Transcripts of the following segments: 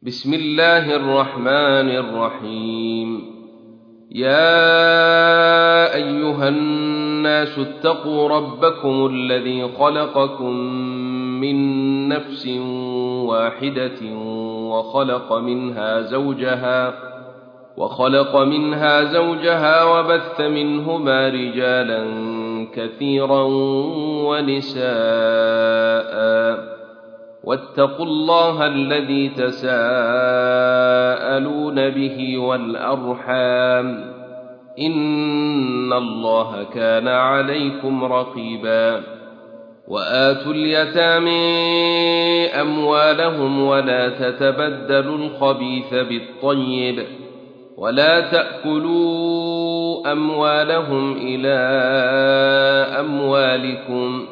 بسم الله الرحمن الرحيم. يا أيها الناس اتقوا ربكم الذي خلقكم من نفس واحدة وخلق منها زوجها وبث منهما رجالا كثيرا ونساء، واتقوا الله الذي تساءلون به والأرحام، إن الله كان عليكم رقيبا. وآتوا اليتامى أموالهم ولا تتبدلوا الخبيث بالطيب، ولا تأكلوا أموالهم إلى أموالكم،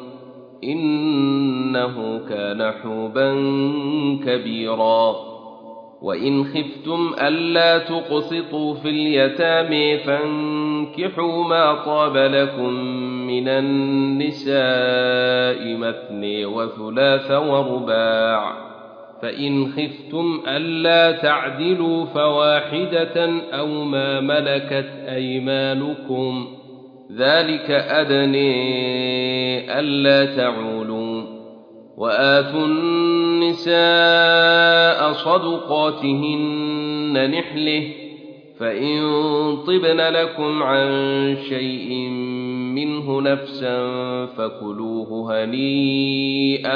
إنه كان حوبا كبيرا. وإن خفتم ألا تقسطوا في اليتامى فانكحوا ما طاب لكم من النساء مثني وثلاث ورباع، فإن خفتم ألا تعدلوا فواحدة أو ما ملكت أيمانكم، ذلك أدنى ألا تعولوا. وآتوا النساء صدقاتهن نحلة، فإن طبن لكم عن شيء منه نفسا فكلوه هنيئا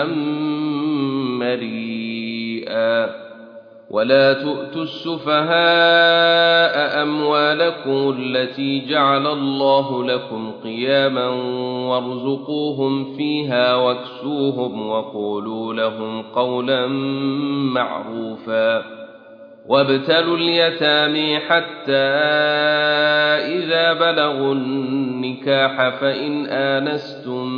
مريئا. ولا تؤتوا السفهاء أموالكم التي جعل الله لكم قياما وارزقوهم فيها واكسوهم وقولوا لهم قولا معروفا. وابتلوا اليتامى حتى إذا بلغوا النكاح فإن آنستم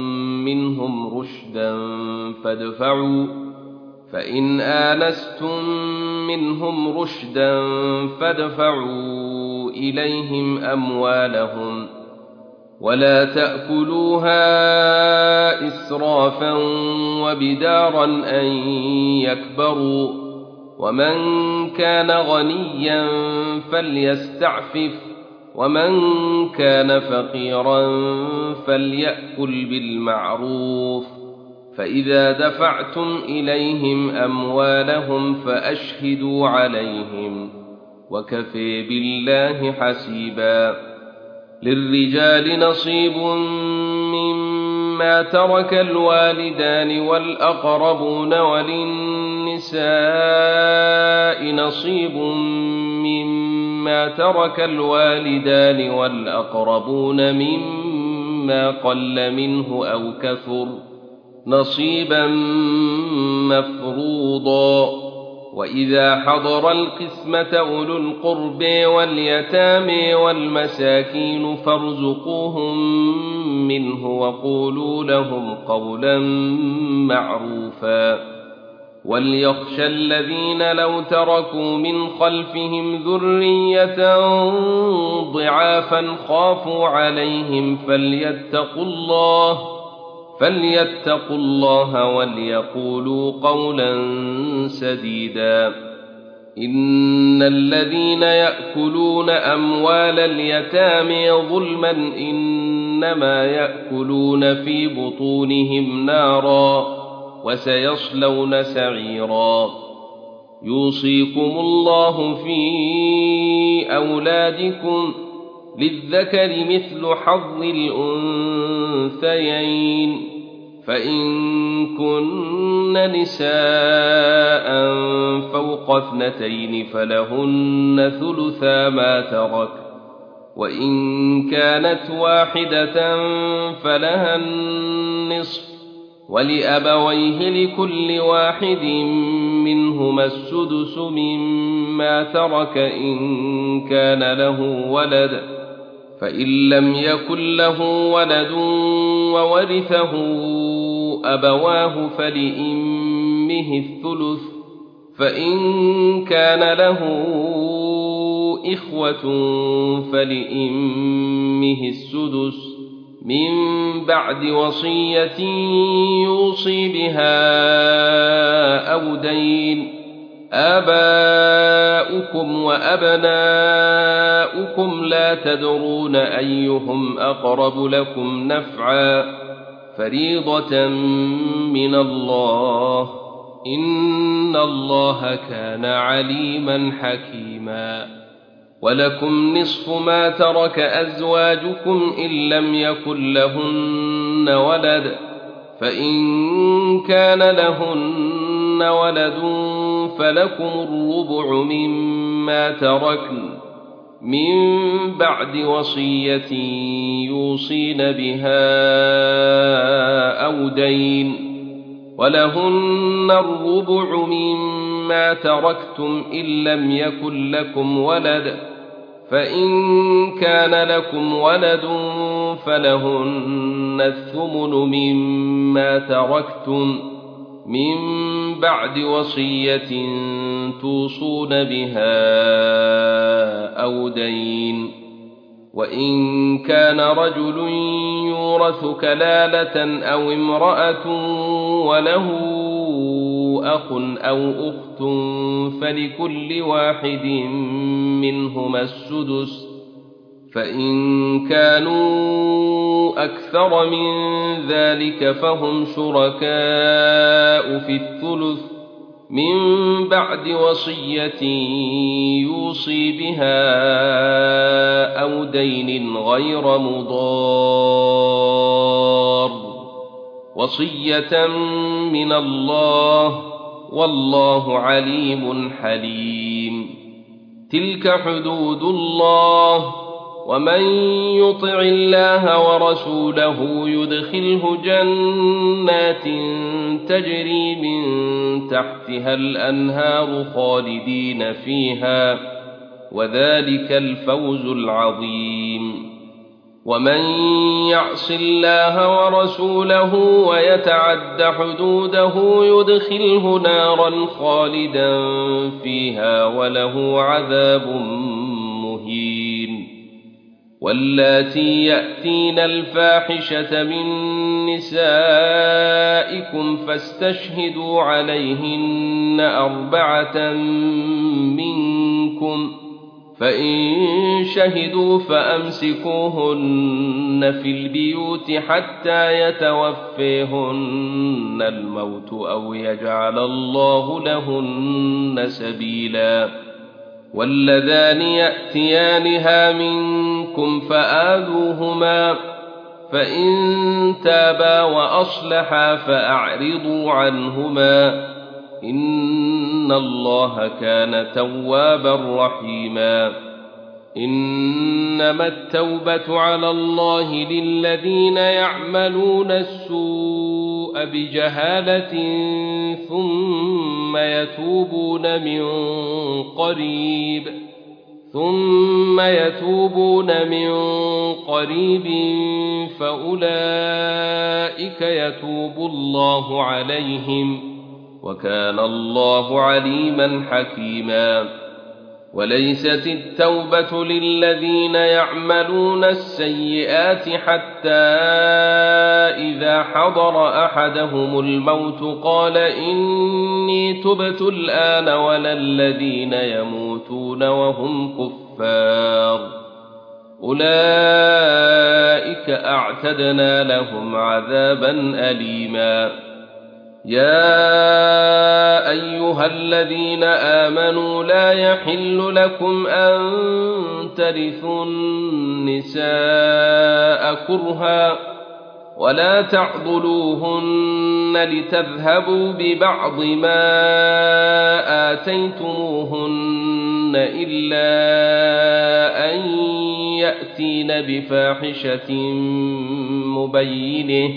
منهم رشدا فادفعوا إليهم أموالهم، ولا تأكلوها إسرافا وبدارا أن يكبروا، ومن كان غنيا فليستعفف، ومن كان فقيرا فليأكل بالمعروف. فإذا دفعتم إليهم أموالهم فأشهدوا عليهم، وكفى بالله حسيبا. للرجال نصيب مما ترك الوالدان والأقربون، وللنساء نصيب مما ترك الوالدان والأقربون مما قل منه أو كثر، نصيبا مفروضا. وإذا حضر القسمة أولو القرب واليتامى والمساكين فارزقوهم منه وقولوا لهم قولا معروفا. وليخشى الذين لو تركوا من خلفهم ذرية ضعافا خافوا عليهم فليتقوا الله وليقولوا قولا سديدا. إن الذين يأكلون أموال اليتامى ظلما إنما يأكلون في بطونهم نارا وسيصلون سعيرا. يوصيكم الله في أولادكم، للذكر مثل حظ الأنثيين، فإن كن نساء فوق 2 فلهن ثلثا ما ترك، وإن كانت واحدة فلها النصف، ولأبويه لكل واحد منهما السدس مما ترك إن كان له ولد، فإن لم يكن له ولد وورثه أبواه فلأمه الثلث، فإن كان له إخوة فلأمه السدس من بعد وصية يوصي بها أو دين، آباؤكم وأبناؤكم لا تدرون أيهم أقرب لكم نفعا فريضة من الله إن الله كان عليما حكيما ولكم نصف ما ترك أزواجكم إن لم يكن لهن ولد فإن كان لهن ولد فلكم الربع مما تركن من بعد وصية يوصين بها أو دين ولهن الربع مما تركتم إن لم يكن لكم ولد فإن كان لكم ولد فلهن الثمن مما تركتم من بعد وصية توصون بها أو دين وإن كان رجل يورث كلالة أو امرأة وله أخ أو أخت فلكل واحد منهما السدس فإن كانوا أكثر من ذلك فهم شركاء في الثلث من بعد وصية يوصي بها أو دين غير مضار وصية من الله والله عليم حليم تلك حدود الله ومن يطع الله ورسوله يدخله جنات تجري من تحتها الأنهار خالدين فيها وذلك الفوز العظيم ومن يعص الله ورسوله ويتعد حدوده يدخله نارا خالدا فيها وله عذاب مهين واللاتي يأتين الفاحشة من نسائكم فاستشهدوا عليهن 4 منكم فإن شهدوا فأمسكوهن في البيوت حتى يتوفيهن الموت أو يجعل الله لهن سبيلا واللذان يأتيانها منكم فآذوهما فإن تابا وأصلحا فأعرضوا عنهما إن الله كان توابا رحيما إنما التوبة على الله للذين يعملون السوء بجهالة ثم يتوبون من قريب فأولئك يتوب الله عليهم وكان الله عليما حكيما وليست التوبة للذين يعملون السيئات حتى إذا حضر أحدهم الموت قال إني تبت الآن ولا الذين يموتون وهم كفار أولئك أعتدنا لهم عذابا أليما يا أيها الذين آمنوا لا يحل لكم أن ترثوا النساء كرها ولا تعضلوهن لتذهبوا ببعض ما آتيتموهن إلا أن يأتين بفاحشة مبينة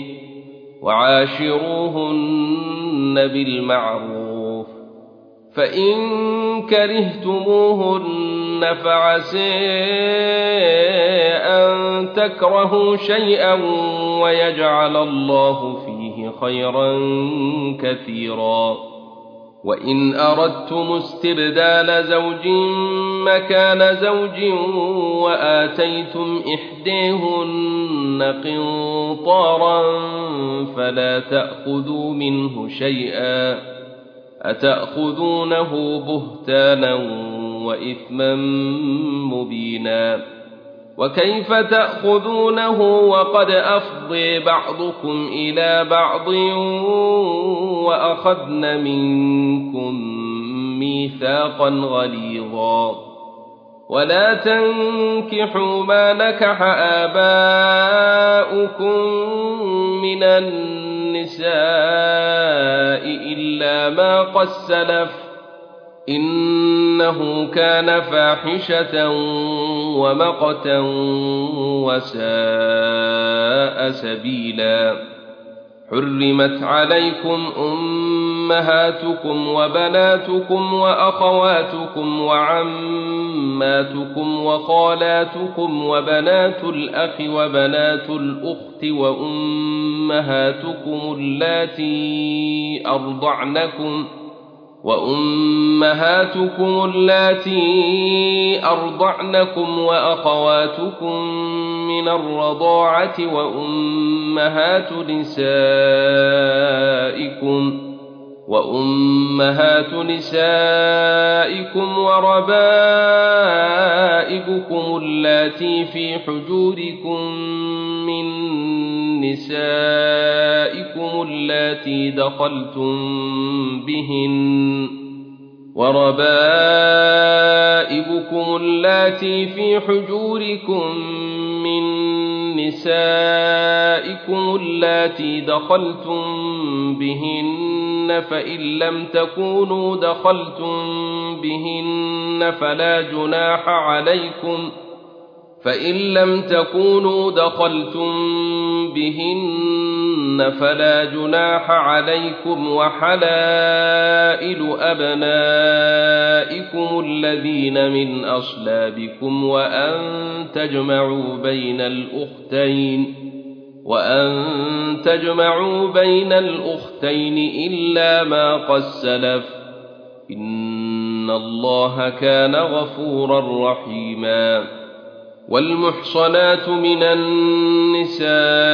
وعاشروهن بالمعروف فإن كرهتموهن فعسى أن تكرهوا شيئا ويجعل الله فيه خيرا كثيرا وإن أردتم استبدال زوج مكان زوج وآتيتم إحداهن قنطارا فلا تأخذوا منه شيئا أتأخذونه بهتانا وإثما مبينا وكيف تأخذونه وقد أفضي بعضكم إلى بعض وأخذن منكم ميثاقا غليظا ولا تنكحوا ما نكح آباؤكم من النساء إلا ما قد سلف إنه كان فاحشة ومقتا وساء سبيلا حرمت عليكم أمهاتكم وبناتكم وأخواتكم وعماتكم وخالاتكم وبنات الأخ وبنات الأخت وأمهاتكم اللاتي أرضعنكم وأخواتكم من الرضاعة وأمهات نسائكم وربائبكم اللاتي في حجوركم من نسائكم اللاتي دخلتم بهن فإن لم تكونوا دخلتم بهن فلا جناح عليكم وحلائل أبنائكم الذين من أصلابكم وأن تجمعوا بين الأختين إلا ما قد سلف إن الله كان غفورا رحيما والمحصنات من النساء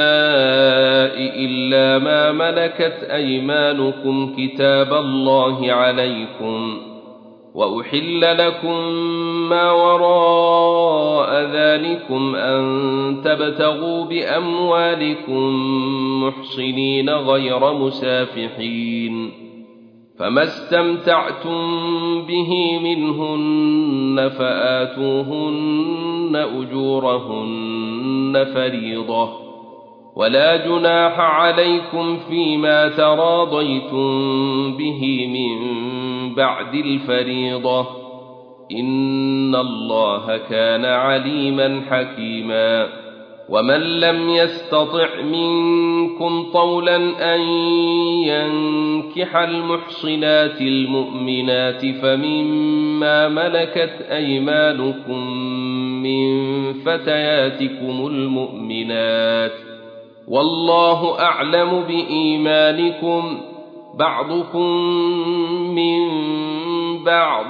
إلا ما ملكت أيمانكم كتاب الله عليكم وأحل لكم ما وراء ذلكم أن تبتغوا بأموالكم محصنين غير مسافحين فما استمتعتم به منهن فآتوهن أجورهن فريضة ولا جناح عليكم فيما تراضيتم به من بعد الفريضة إن الله كان عليما حكيما ومن لم يستطع منكم طولا أن ينكح المحصنات المؤمنات فمما ملكت أيمانكم من فتياتكم المؤمنات والله أعلم بإيمانكم بعضكم من بعض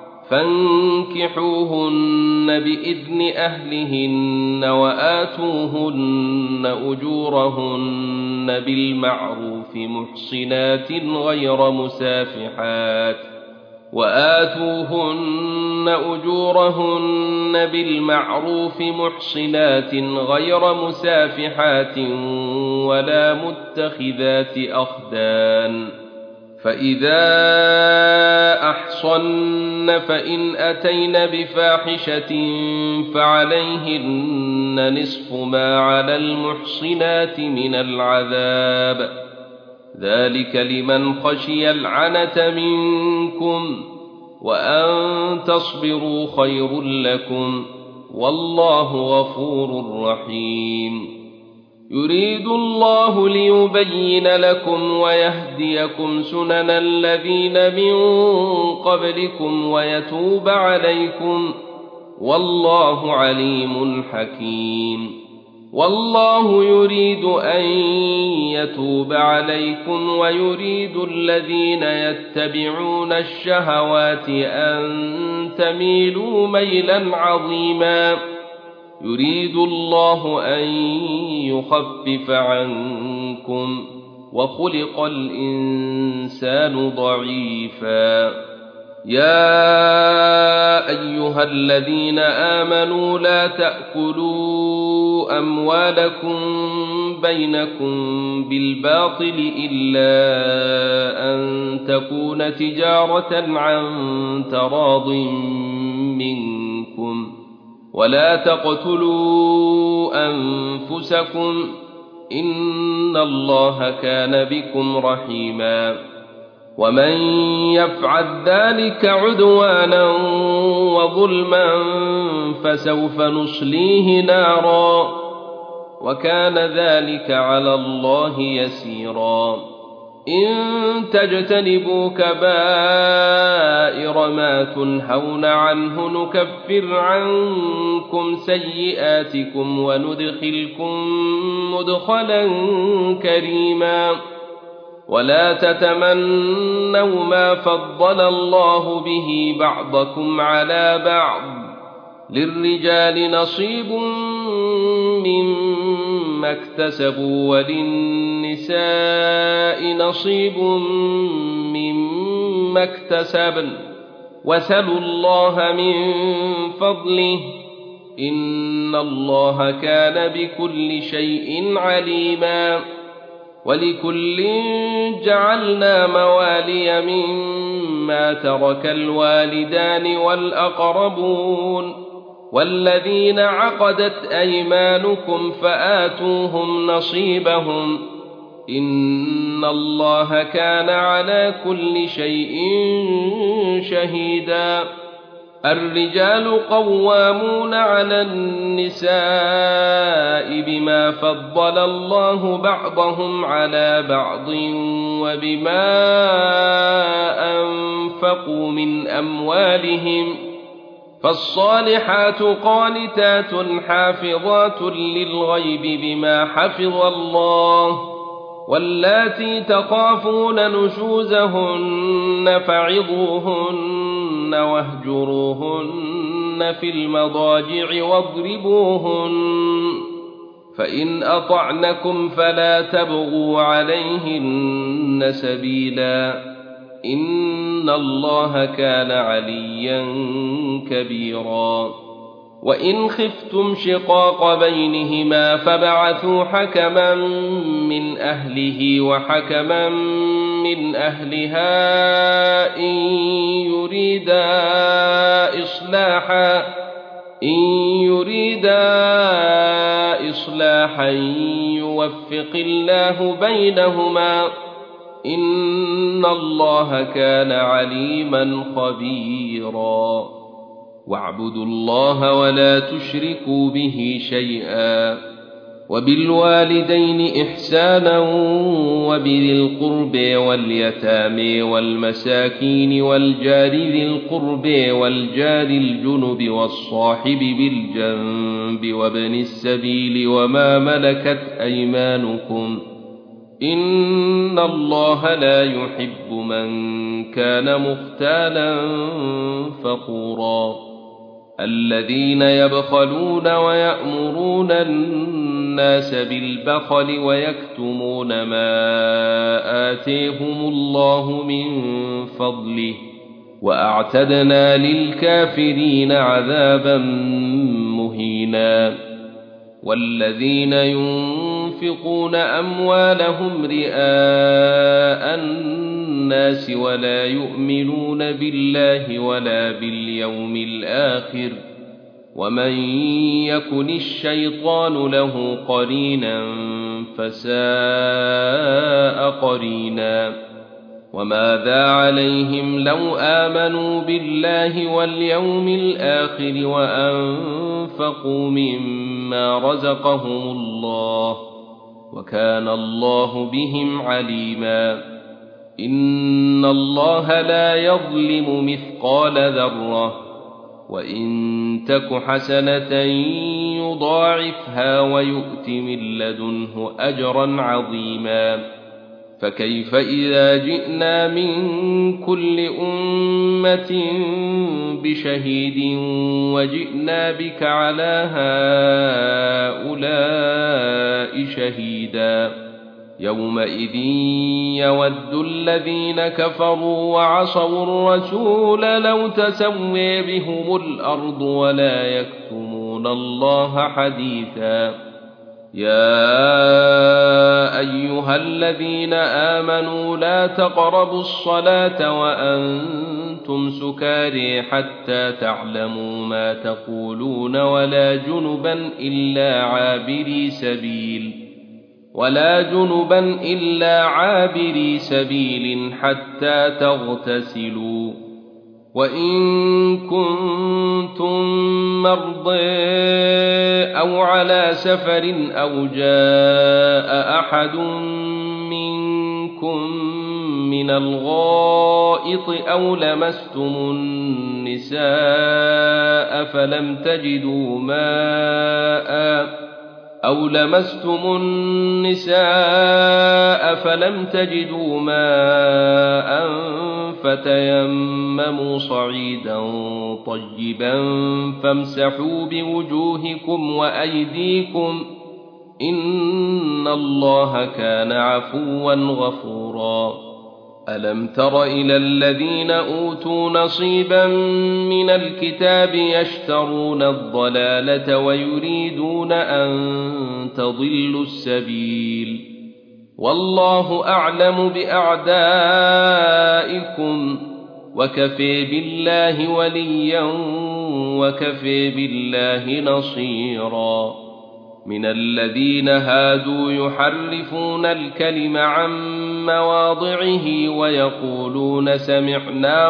فانكحوهن بإذن أهلهن وآتوهن أجورهن بالمعروف محصنات غير مسافحات ولا متخذات أخدان فإذا أحصن فإن أتين بفاحشة فعليهن نصف ما على المحصنات من العذاب ذلك لمن خشي العنة منكم وأن تصبروا خير لكم والله غفور رحيم يريد الله ليبين لكم ويهديكم سنن الذين من قبلكم ويتوب عليكم والله عليم حكيم والله يريد أن يتوب عليكم ويريد الذين يتبعون الشهوات أن تميلوا ميلا عظيما يريد الله أن يخفف عنكم وخلق الإنسان ضعيفا يا أيها الذين آمنوا لا تأكلوا أموالكم بينكم بالباطل إلا أن تكون تجارة عن تراض منكم ولا تقتلوا أنفسكم إن الله كان بكم رحيما ومن يفعل ذلك عدوانا وظلما فسوف نصليه نارا وكان ذلك على الله يسيرا إن تجتنبوا كبائر ما تنهون عنه نكفر عنكم سيئاتكم وندخلكم مدخلا كريما ولا تتمنوا ما فضل الله به بعضكم على بعض للرجال نصيب مما اكتسبوا وللنساء نصيب مما اكتسبن واسألوا الله من فضله إن الله كان بكل شيء عليما ولكل جعلنا موالي مما ترك الوالدان والأقربون والذين عقدت أيمانكم فآتوهم نصيبهم إن الله كان على كل شيء شهيدا الرجال قوامون على النساء بما فضل الله بعضهم على بعض وبما أنفقوا من أموالهم فالصالحات قانتات حافظات للغيب بما حفظ الله واللاتي تخافون نشوزهن فعظوهن واهجروهن في المضاجع واضربوهن فإن أطعنكم فلا تبغوا عليهن سبيلا إن الله كان عليا كبيرا وإن خفتم شقاق بينهما فبعثوا حكما من أهله وحكما من أهلها إن يريدا إصلاحا يوفق الله بينهما إن الله كان عليما خبيرا واعبدوا الله ولا تشركوا به شيئا وبالوالدين إحسانا وبذي القرب واليتامى والمساكين والجار ذي القرب والجار الجنب والصاحب بالجنب وابن السبيل وما ملكت أيمانكم إن الله لا يحب من كان مختالا فخورا الذين يبخلون ويأمرون الناس بالبخل ويكتمون ما آتيهم الله من فضله وأعتدنا للكافرين عذابا مهينا والذين ينفقون أموالهم رئاء الناس ولا يؤمنون بالله ولا باليوم الآخر ومن يكن الشيطان له قرينا فساء قرينا وماذا عليهم لو آمنوا بالله واليوم الآخر وأنفقوا مما رزقهم الله وكان الله بهم عليما إن الله لا يظلم مثقال ذرة وإن تك حسنة يضاعفها ويؤت من لدنه أجرا عظيما فكيف إذا جئنا من كل أمة بشهيد وجئنا بك على هؤلاء شهيدا يومئذ يود الذين كفروا وعصوا الرسول لو تسوي بهم الأرض ولا يكتمون الله حديثا يا أيها الذين آمنوا لا تقربوا الصلاة وأنتم سكارى حتى تعلموا ما تقولون ولا جنبا إلا عابري سبيل حتى تغتسلوا وإن كنتم مرضى أو على سفر أو جاء أحد منكم من الغائط أو لمستم النساء فلم تجدوا ماء فتيمموا صعيدا طيبا فامسحوا بوجوهكم وأيديكم إن الله كان عفوا غفورا ألم تر إلى الذين أوتوا نصيبا من الكتاب يشترون الضلالة ويريدون أن تضلوا السبيل والله أعلم بأعدائكم وكفى بالله وليا وكفى بالله نصيرا من الذين هادوا يحرفون الكلم عن مواضعه ويقولون سمعنا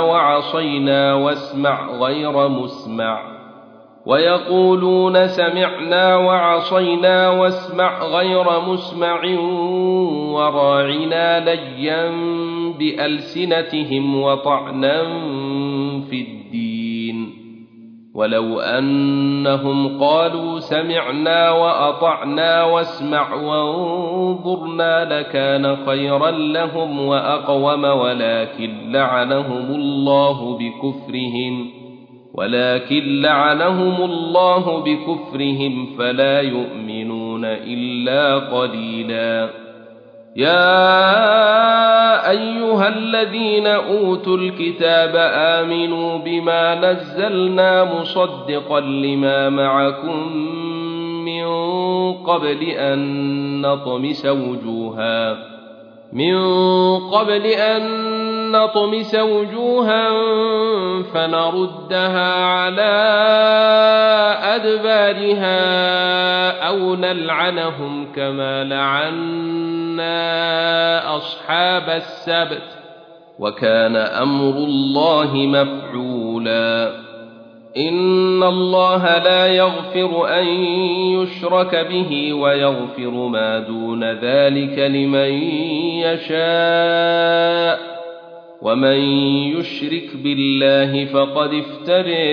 وعصينا واسمع غير مسمع وراعنا ليا بألسنتهم وطعنا في الدين ولو أنهم قالوا سمعنا وأطعنا واسمع وانظرنا لكان خيرا لهم وأقوم ولكن لعنهم الله بكفرهم فلا يؤمنون إلا قليلا يا أيها الذين أوتوا الكتاب آمنوا بما نزلنا مصدقا لما معكم من قبل أن نطمس وجوها فنردها على أدبارها أو نلعنهم كما لعنا أصحاب السبت وكان أمر الله مفعولا إن الله لا يغفر أن يشرك به ويغفر ما دون ذلك لمن يشاء ومن يشرك بالله فقد افترى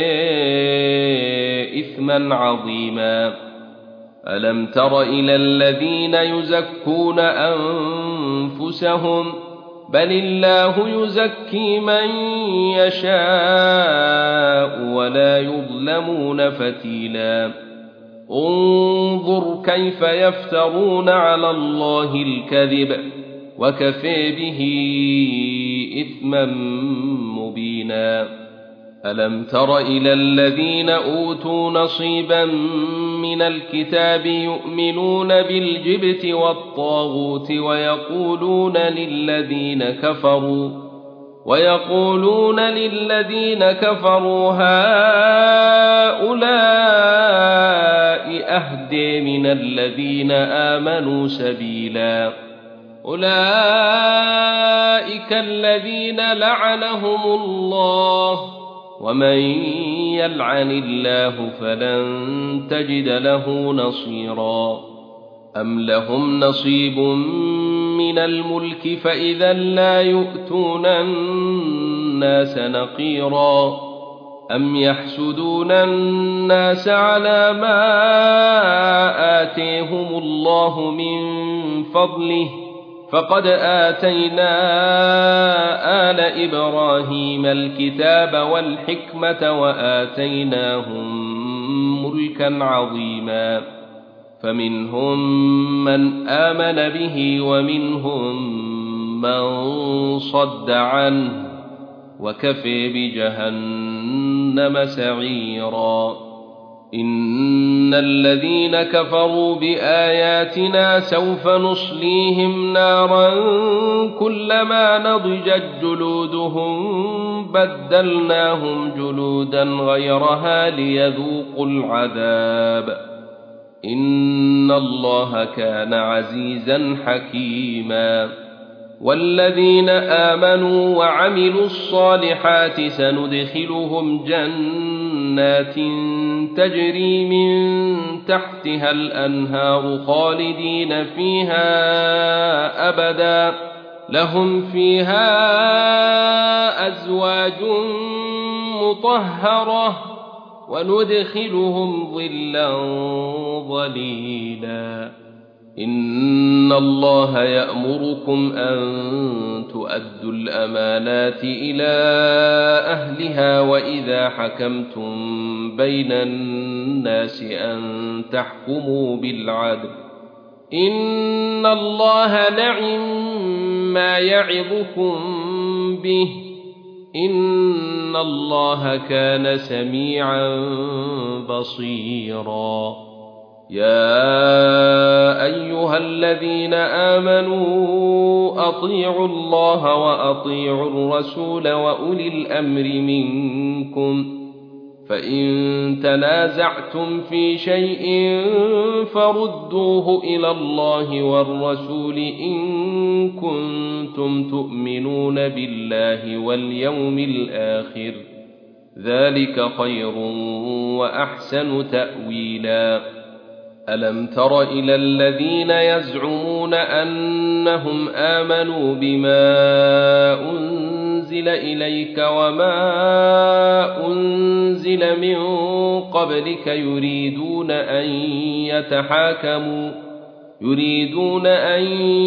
إثما عظيما ألم تر إلى الذين يزكون أنفسهم بل الله يزكي من يشاء ولا يظلمون فتيلا انظر كيف يفترون على الله الكذب وكفى به إثما مبينا ألم تر إلى الذين أوتوا نصيبا من الكتاب يؤمنون بالجبت والطاغوت ويقولون للذين كفروا هؤلاء أهدى من الذين آمنوا سبيلا أولئك الذين لعنهم الله ومن يلعن الله فلن تجد له نصيرا أم لهم نصيب من الملك فإذا لا يؤتون الناس نقيرا أم يحسدون الناس على ما آتيهم الله من فضله فقد آتينا آل إبراهيم الكتاب والحكمة وآتيناهم ملكا عظيما فمنهم من آمن به ومنهم من صد عنه وكفى بجهنم سعيرا إن الذين كفروا بآياتنا سوف نصليهم نارا كلما نضجت جلودهم بدلناهم جلودا غيرها ليذوقوا العذاب إن الله كان عزيزا حكيما والذين آمنوا وعملوا الصالحات سندخلهم جنات تجري من تحتها الأنهار خالدين فيها أبدا لهم فيها أزواج مطهرة وندخلهم ظلا ظليلا إن الله يأمركم أن تؤدوا الأمانات إلى أهلها وإذا حكمتم بين الناس أن تحكموا بالعدل إن الله نعم يعظكم به إن الله كان سميعا بصيرا يا أيها الذين آمنوا أطيعوا الله وأطيعوا الرسول وأولي الأمر منكم فإن تنازعتم في شيء فردوه إلى الله والرسول إن كنتم تؤمنون بالله واليوم الآخر ذلك خير وأحسن تأويلا ألم تر إلى الذين يزعمون أنهم آمنوا بما أنزل إليك وما أنزل من قبلك يريدون أن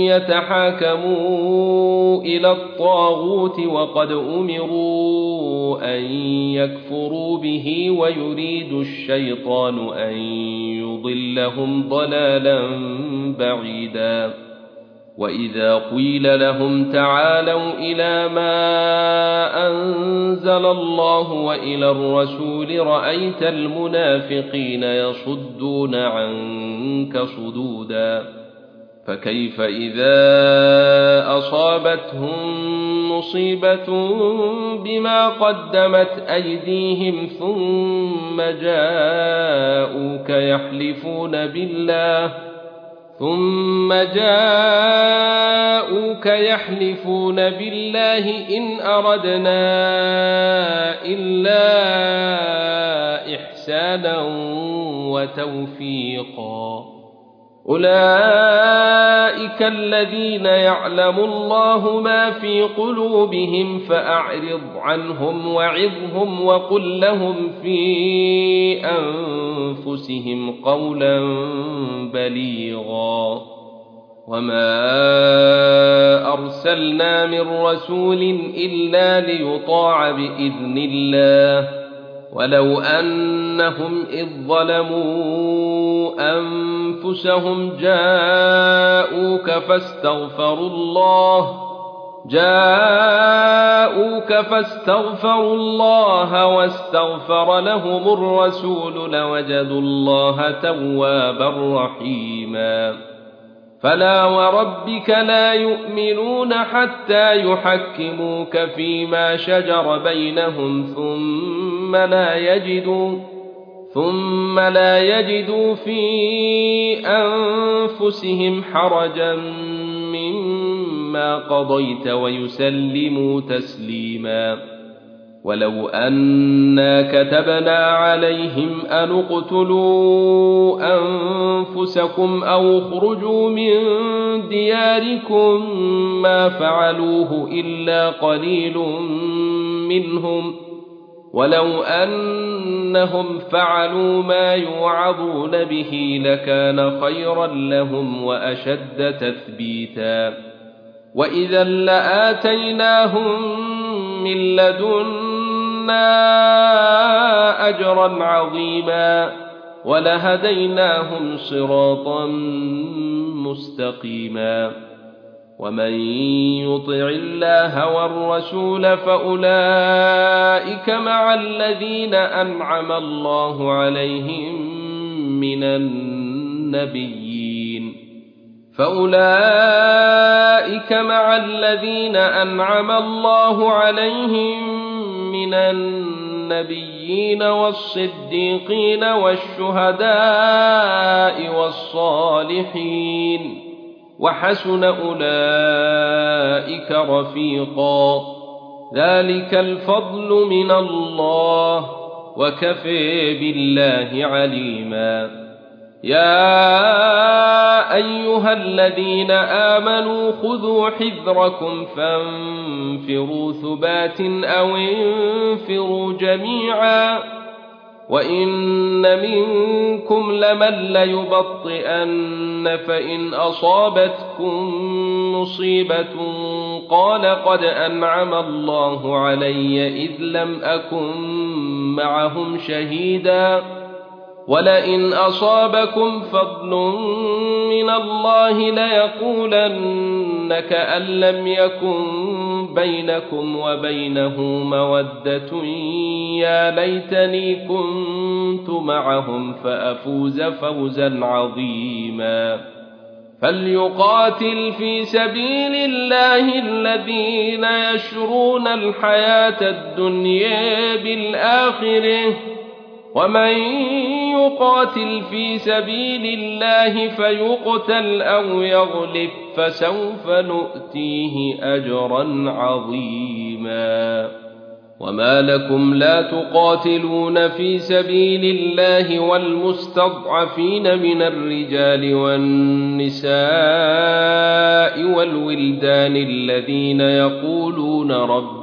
يتحاكموا إلى الطاغوت وقد أمروا أن يكفروا به ويريد الشيطان أن يضلهم ضلالا بعيدا وإذا قيل لهم تعالوا إلى ما أنزل الله وإلى الرسول رأيت المنافقين يصدون عنك صدودا فكيف إذا أصابتهم مصيبة بما قدمت أيديهم ثم جاءوك يحلفون بالله إن أردنا إلا إحسانا وتوفيقا أولئك الذين يعلم الله ما في قلوبهم فأعرض عنهم وعظهم وقل لهم في أنفسهم قولا بليغا وما أرسلنا من رسول إلا ليطاع بإذن الله ولو أنهم إذ ظلموا أنفسهم جاءوك فاستغفروا الله واستغفر لهم الرسول لوجدوا الله توابا رحيما فلا وربك لا يؤمنون حتى يحكموك فيما شجر بينهم ثم لا يجدوا في أنفسهم حرجا مما قضيت ويسلموا تسليما ولو أنا كتبنا عليهم أن اقتلوا أنفسكم أو اخرجوا من دياركم ما فعلوه إلا قليل منهم ولو أنهم فعلوا ما يوعظون به لكان خيرا لهم وأشد تثبيتا وإذا لآتيناهم من لدنا أجرا عظيما ولهديناهم صراطا مستقيما ومن يطع الله والرسول فأولئك مع الذين أنعم الله عليهم من النبيين والصديقين والشهداء والصالحين وحسن أولئك رفيقا ذلك الفضل من الله وكفى بالله عليما يا أيها الذين آمنوا خذوا حذركم فانفروا ثبات أو انفروا جميعا وإن منكم لمن ليبطئن فإن أصابتكم مصيبة قال قد أنعم الله علي إذ لم أكن معهم شهيدا ولئن أصابكم فضل من الله ليقولن كأن لم يكن بينكم وبينه مودة يا ليتني كنت معهم فأفوز فوزا عظيما فليقاتل في سبيل الله الذين يشرون الحياة الدنيا بالآخرة ومن يقاتل في سبيل الله فيقتل أو يغلب فسوف نؤتيه أجرا عظيما وما لكم لا تقاتلون في سبيل الله والمستضعفين من الرجال والنساء والولدان الذين يقولون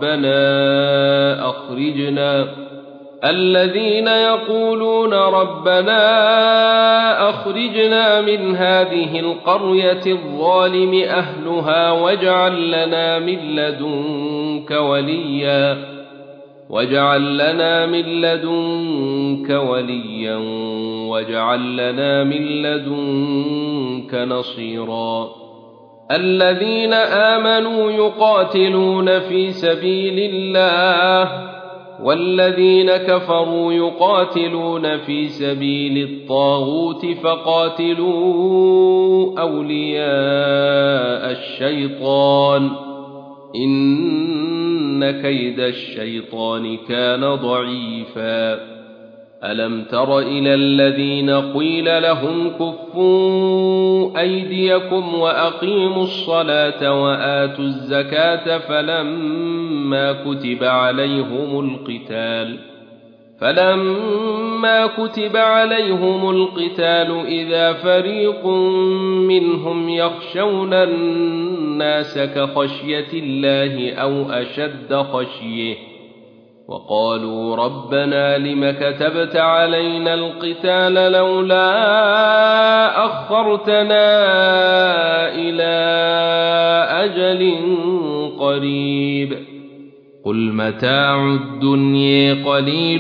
ربنا أخرجنا من هذه القرية الظالم أهلها واجعل لنا من لدنك وليا واجعل لنا من لدنك نصيرا الذين آمنوا يقاتلون في سبيل الله والذين كفروا يقاتلون في سبيل الطاغوت فقاتلوا أولياء الشيطان إن كيد الشيطان كان ضعيفا ألم تر إلى الذين قيل لهم كفوا أيديكم وأقيموا الصلاة وآتوا الزكاة فلما كتب عليهم القتال إذا فريق منهم يخشون الناس كخشية الله أو أشد خشية وقالوا ربنا لم كتبت علينا القتال لولا أخرتنا إلى أجل قريب قل متاع الدنيا قليل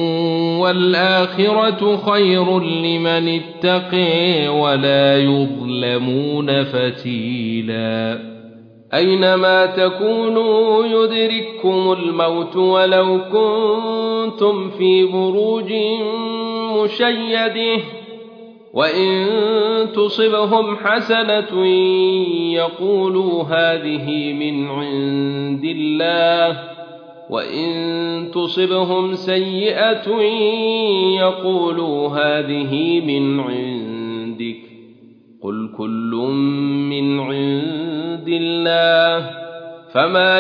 والآخرة خير لمن اتقي ولا يظلمون فتيلا أينما تكونوا يدرككم الموت ولو كنتم في بروج مشيدة وإن تصبهم حسنة يقولوا هذه من عند الله وإن تصبهم سيئة يقولوا هذه من عندك قل كل من عند الله فما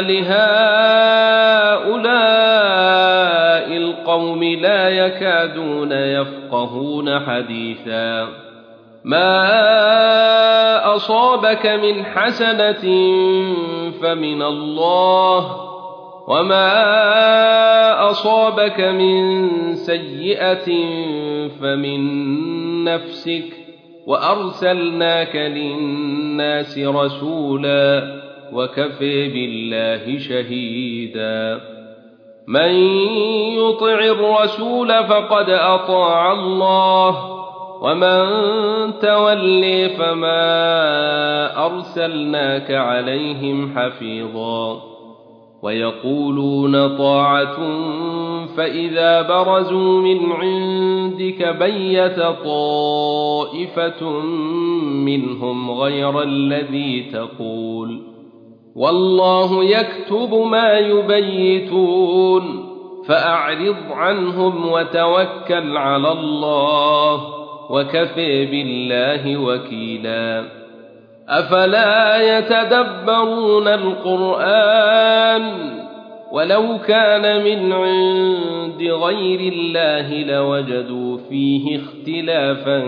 لهؤلاء القوم لا يكادون يفقهون حديثا ما أصابك من حسنة فمن الله وما أصابك من سيئة فمن نفسك وأرسلناك للناس رسولا وكفى بالله شهيدا من يطع الرسول فقد أطاع الله ومن تولي فما أرسلناك عليهم حفيظا ويقولون طاعة فإذا برزوا من عندك بيت طائفة منهم غير الذي تقول والله يكتب ما يبيتون فأعرض عنهم وتوكل على الله وكفى بالله وكيلا أفلا يتدبرون القرآن ولو كان من عند غير الله لوجدوا فيه اختلافا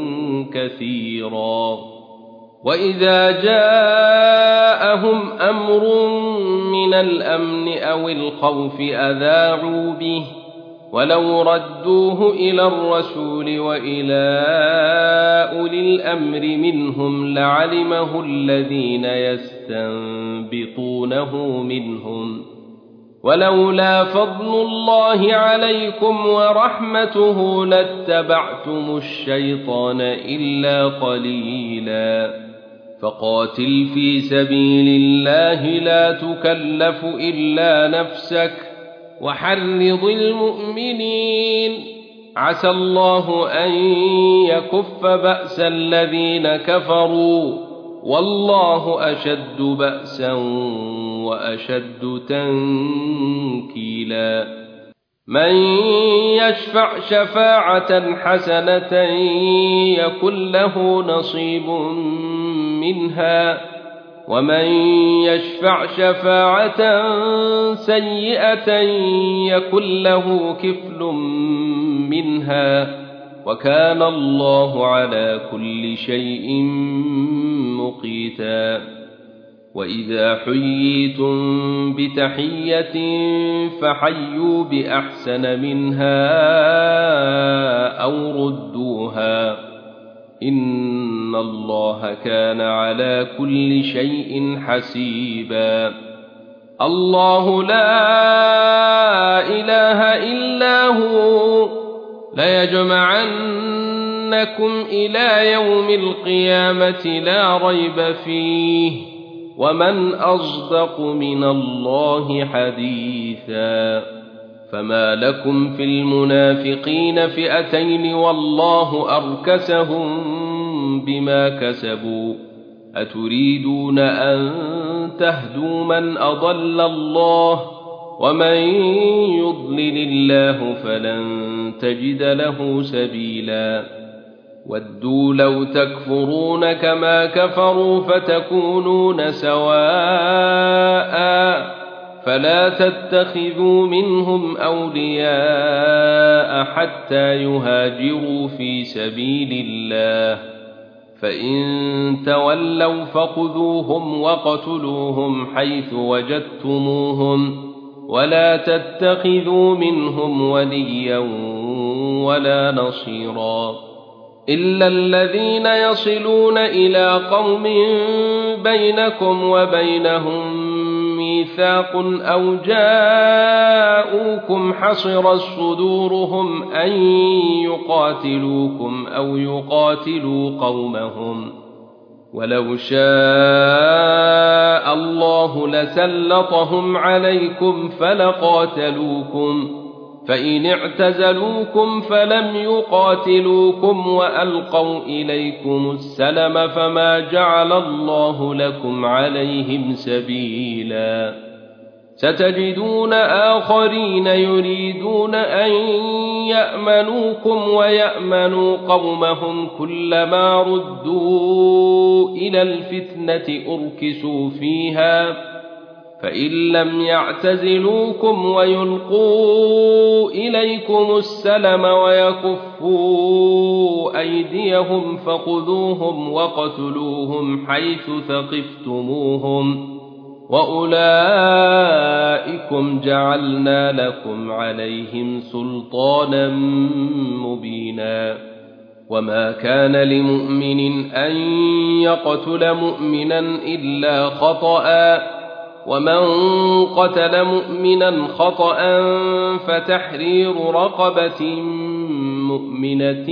كثيرا وإذا جاءهم أمر من الأمن أو الخوف أذاعوا به ولو ردوه إلى الرسول وإلى أولي الأمر منهم لعلمه الذين يستنبطونه منهم ولولا فضل الله عليكم ورحمته لاتبعتم الشيطان إلا قليلا فقاتل في سبيل الله لا تكلف إلا نفسك وحرض المؤمنين عسى الله أن يكف بأس الذين كفروا والله أشد بأسا وأشد تنكيلا من يشفع شفاعة حسنة يكن له نصيب منها ومن يشفع شفاعة سيئة يكن له كفل منها وكان الله على كل شيء مقيتا وإذا حييتم بتحية فحيوا بأحسن منها أو ردوها إن الله كان على كل شيء حسيبا الله لا إله إلا هو ليجمعنكم إلى يوم القيامة لا ريب فيه ومن أصدق من الله حديثا فما لكم في المنافقين فئتين والله أركسهم بما كسبوا أتريدون أن تهدوا من أضل الله ومن يضلل الله فلن تجد له سبيلا ودوا لو تكفرون كما كفروا فتكونون سواء فلا تتخذوا منهم أولياء حتى يهاجروا في سبيل الله فإن تولوا فخذوهم وقتلوهم حيث وجدتموهم ولا تتخذوا منهم وليا ولا نصيرا إلا الذين يصلون إلى قوم بينكم وبينهم ميثاق أو جاءوكم حصرت صدورهم أن يقاتلوكم أو يقاتلوا قومهم ولو شاء الله لسلطهم عليكم فلقاتلوكم فإن اعتزلوكم فلم يقاتلوكم وألقوا إليكم السلم فما جعل الله لكم عليهم سبيلا ستجدون آخرين يريدون أن يأمنوكم ويأمنوا قومهم كلما ردوا إلى الفتنة أركسوا فيها فإن لم يعتزلوكم ويلقوا إليكم السلم ويكفوا أيديهم فخذوهم وقتلوهم حيث ثقفتموهم وأولئكم جعلنا لكم عليهم سلطانا مبينا وما كان لمؤمن أن يقتل مؤمنا إلا خطأ ومن قتل مؤمنا خطأ فتحرير رقبة مؤمنة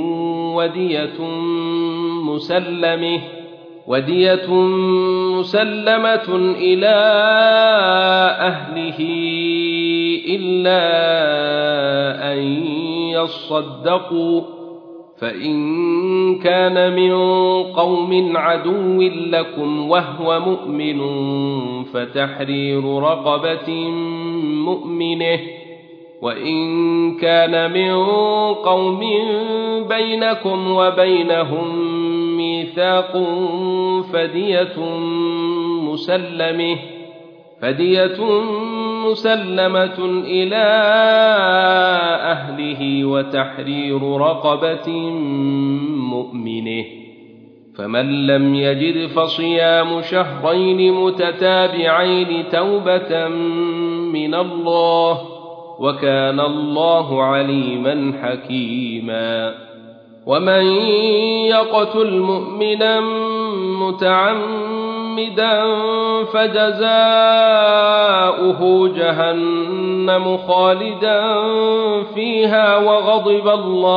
ودية مسلمة إلى أهله إلا أن يصدقوا فإن كان من قوم عدو لكم وهو مؤمن فتحرير رقبة مؤمنة وإن كان من قوم بينكم وبينهم ميثاق فدية مسلمة إلى أهله وتحرير رقبة مؤمنة فمن لم يجد فصيام شهرين متتابعين توبة من الله وكان الله عليما حكيما ومن يقتل مؤمنا متعمدا فجزاؤه جهنم خالدا فيها وغضب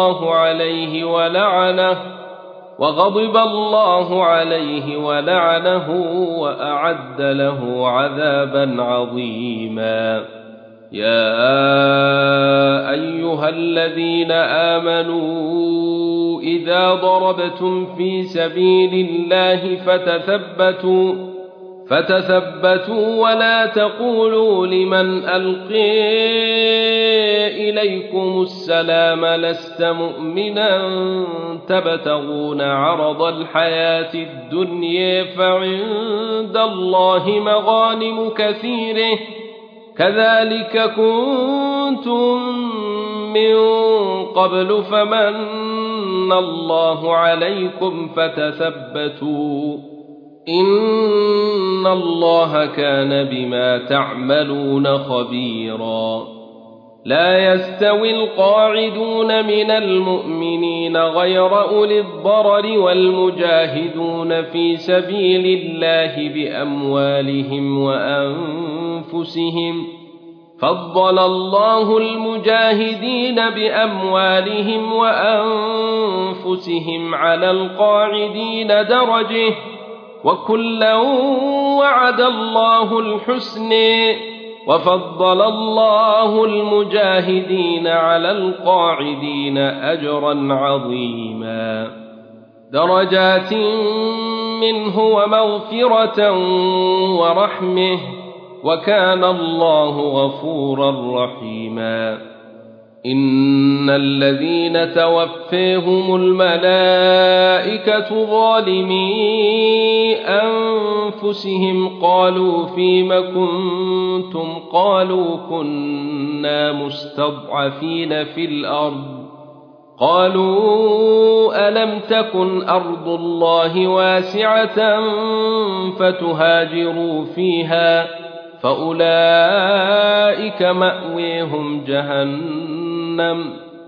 الله عليه ولعنه وأعد له عذابا عظيما يا أيها الذين آمنوا إذا ضربتم في سبيل الله فتثبتوا ولا تقولوا لمن ألقي إليكم السلام لست مؤمنا تبتغون عرض الحياة الدنيا فعند الله مغانم كثيرة كذلك كنتم من قبل فمن الله عليكم فتثبتوا إن الله كان بما تعملون خبيرا لا يستوي القاعدون من المؤمنين غير أولي الضرر والمجاهدون في سبيل الله بأموالهم وأنفسهم فضل الله المجاهدين بأموالهم وأنفسهم على القاعدين درجة وكلا وعد الله الحسن وفضل الله المجاهدين على القاعدين أجرا عظيما درجات منه ومغفرة ورحمة وكان الله غفورا رحيما إن الذين توفيهم الملائكة ظالمي أنفسهم قالوا فيم كنتم قالوا كنا مستضعفين في الأرض قالوا ألم تكن أرض الله واسعة فتهاجروا فيها فأولئك مأويهم جهنم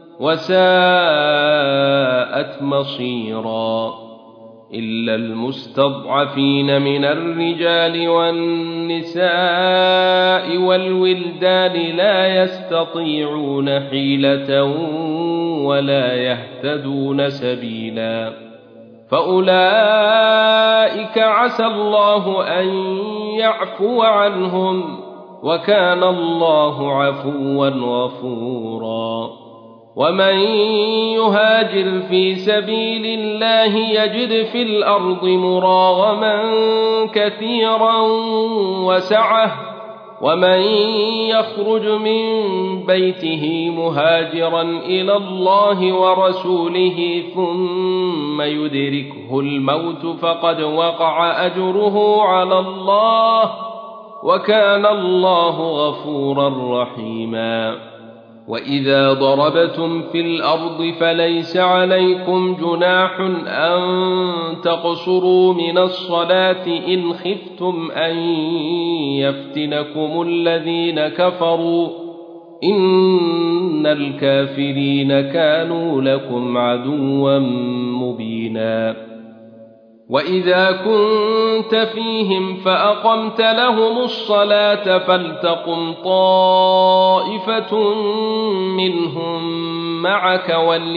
وساءت مصيرا إلا المستضعفين من الرجال والنساء والولدان لا يستطيعون حيلة ولا يهتدون سبيلا فأولئك عسى الله أن يعفو عنهم وكان الله عفوا غفورا ومن يهاجر في سبيل الله يجد في الأرض مراغما كثيرا وسعة ومن يخرج من بيته مهاجرا إلى الله ورسوله ثم يدركه الموت فقد وقع أجره على الله وكان الله غفورا رحيما وإذا ضربتم في الأرض فليس عليكم جناح أن تقصروا من الصلاة إن خفتم أن يفتنكم الذين كفروا إن الكافرين كانوا لكم عدوا مبينا وإذا كنت فيهم فأقمت لهم الصلاة فلتقم طائفة منهم معك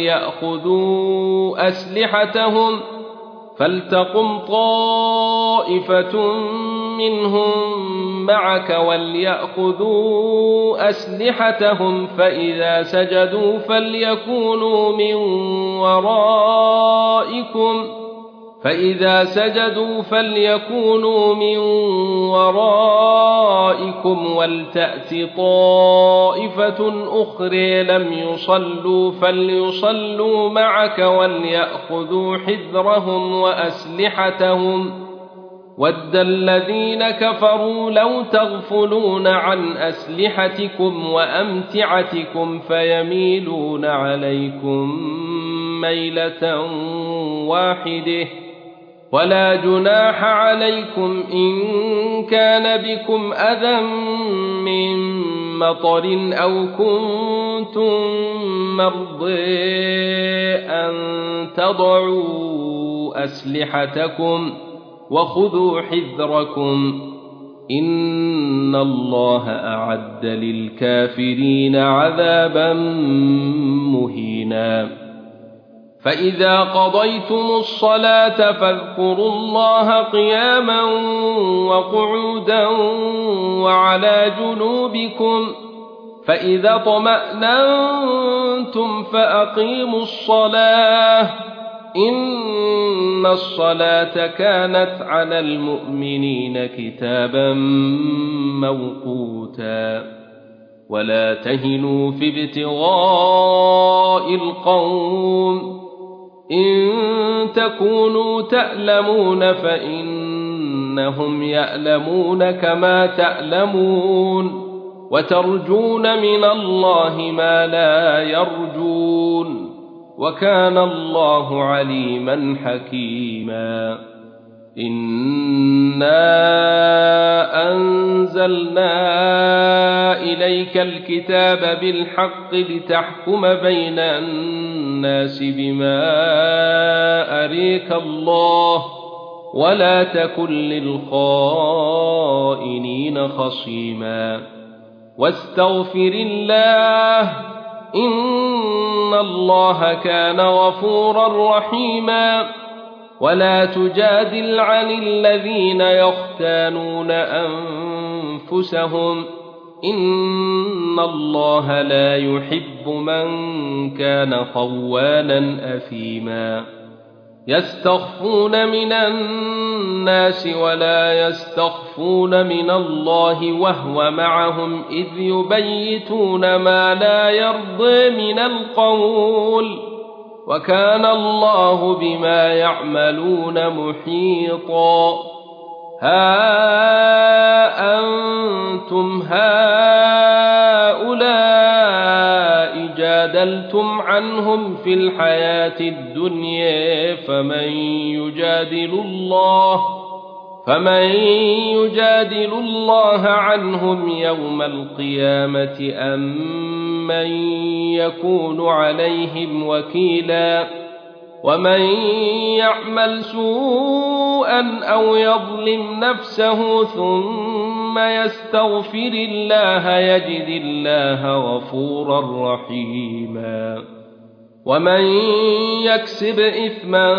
وليأخذوا أسلحتهم فإذا سجدوا فليكونوا من ورائكم ولتأت طائفة أخرى لم يصلوا فليصلوا معك وليأخذوا حذرهم وأسلحتهم ود الذين كفروا لو تغفلون عن أسلحتكم وأمتعتكم فيميلون عليكم ميلة واحدة ولا جناح عليكم إن كان بكم أذى من مطر أو كنتم مرضى أن تضعوا أسلحتكم وخذوا حذركم إن الله أعد للكافرين عذابا مهينا فإذا قضيتم الصلاة فاذكروا الله قياما وقعودا وعلى جنوبكم فإذا اطمأننتم فأقيموا الصلاة إن الصلاة كانت على المؤمنين كتابا موقوتا ولا تهنوا في ابتغاء القوم إن تكونوا تألمون فإنهم يألمون كما تألمون وترجون من الله ما لا يرجون وكان الله عليما حكيما إنا أنزلنا إليك الكتاب بالحق لتحكم بين الناس بما أريك الله ولا تكن للخائنين خصيما واستغفر الله إن الله كان غفورا رحيما ولا تجادل عن الذين يختانون أنفسهم إن الله لا يحب من كان خوانا أثيما يستخفون من الناس ولا يستخفون من الله وهو معهم إذ يبيتون ما لا يرضي من القول وكان الله بما يعملون محيطا ها أنتم هؤلاء جادلتم عنهم في الحياة الدنيا فمن يجادل الله عنهم يوم القيامة أم من يكون عليهم وكيلا ومن يعمل سوءا أو يظلم نفسه ثم يستغفر الله يجد الله غفورا رحيما ومن يكسب إثما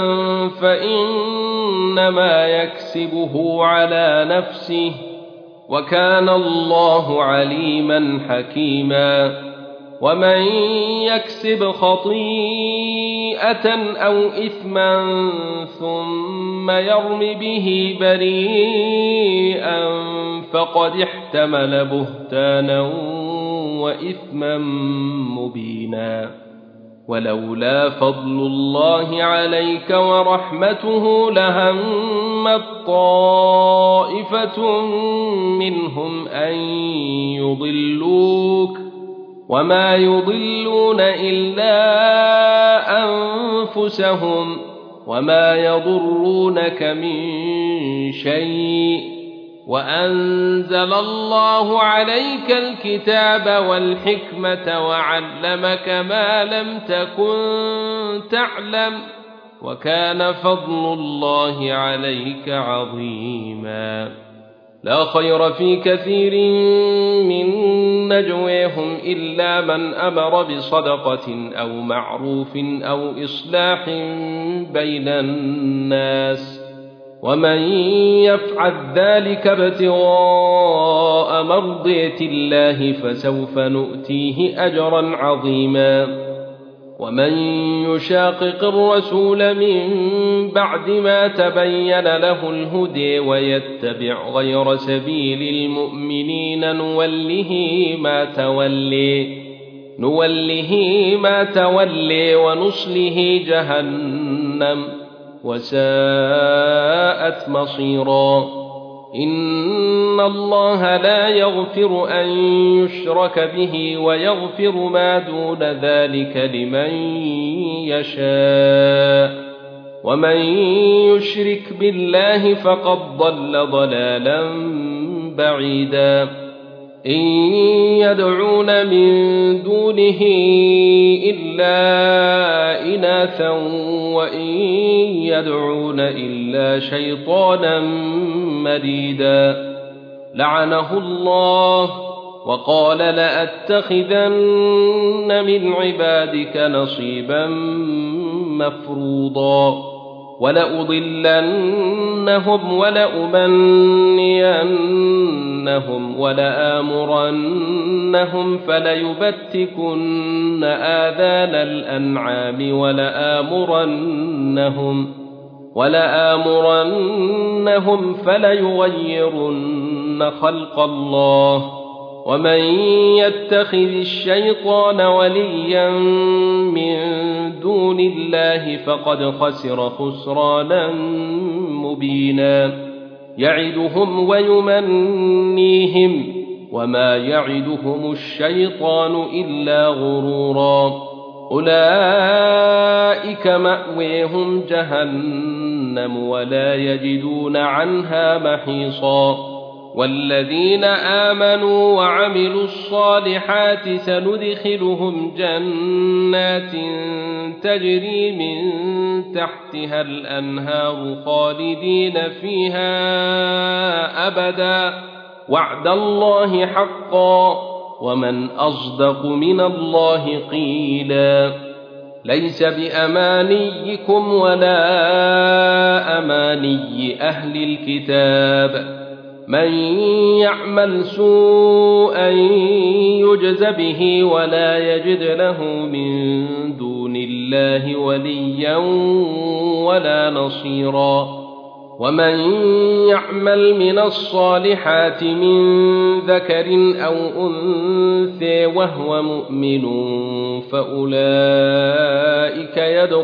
فإنما يكسبه على نفسه وكان الله عليما حكيما ومن يكسب خطيئة أو إثما ثم يرم به بريئا فقد احتمل بهتانا وإثما مبينا ولولا فضل الله عليك ورحمته لهمت طائفة منهم أن يضلوك وما يضلون إلا أنفسهم وما يضرونك من شيء وأنزل الله عليك الكتاب والحكمة وعلمك ما لم تكن تعلم وكان فضل الله عليك عظيما لا خير في كثير من نجويهم إلا من أمر بصدقة أو معروف أو إصلاح بين الناس ومن يفعل ذلك ابتغاء مرضية الله فسوف نؤتيه أجرا عظيما ومن يشاقق الرسول من بعد ما تبين له الهدى ويتبع غير سبيل المؤمنين نوله ما تولي ونصله جهنم وساءت مصيرا إن الله لا يغفر أن يشرك به ويغفر ما دون ذلك لمن يشاء ومن يشرك بالله فقد ضل ضلالا بعيدا إن يدعون من دونه إلا إناثا وإن يدعون إلا شيطانا مريدا لعنه الله وقال لأتخذن من عبادك نصيبا مفروضا ولأضلنهم ولأمنينهم ولآمرنهم فليبتكن آذان الأنعام ولآمرنهم فليغيرن خلق الله ومن يتخذ الشيطان وليا من دون الله فقد خسر خسرانا مبينا يعدهم ويمنيهم وما يعدهم الشيطان إلا غرورا أولئك مأويهم جهنم ولا يجدون عنها محيصا والذين آمنوا وعملوا الصالحات سندخلهم جنات تجري من تحتها الأنهار خالدين فيها أبدا وعد الله حقا ومن أصدق من الله قيلا ليس بأمانيكم ولا أماني أهل الكتاب من يعمل سوءا يجز به ولا يجد له من دون الله وليا ولا نصيرا ومن يعمل من الصالحات من ذكر أو أنثى وهو مؤمن فأولئك